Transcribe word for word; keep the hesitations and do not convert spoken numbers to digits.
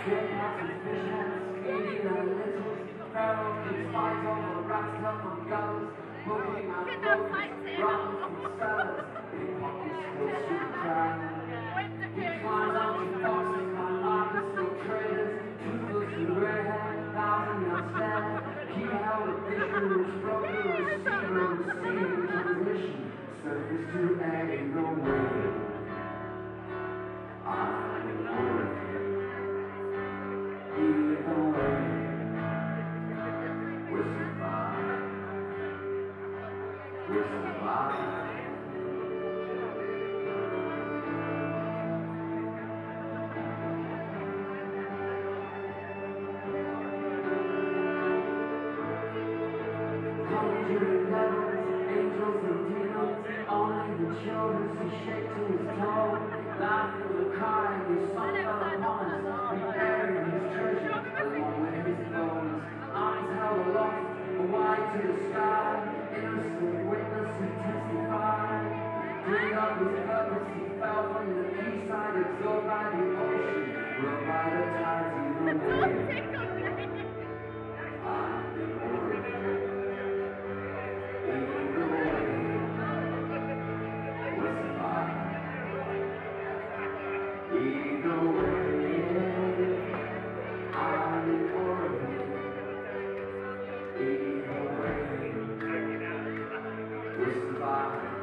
Surface to anger away. I'm worthy. Either way, we'll survive. We'll survive. Conjuring devils, angels and demons, only the children see shake to his toe. Laughing and crying, his son fell upon us. We buried his treasure along with his bones. Arms held aloft, wide to the sky. Innocent witness who testified. Dreamed of his purpose, he fell from the quayside, absorbed by the ocean, ruled by the tides he blew away. I've been ordered. Either way, we'll survive. Either way, I'm in orbit. Either way, we'll survive.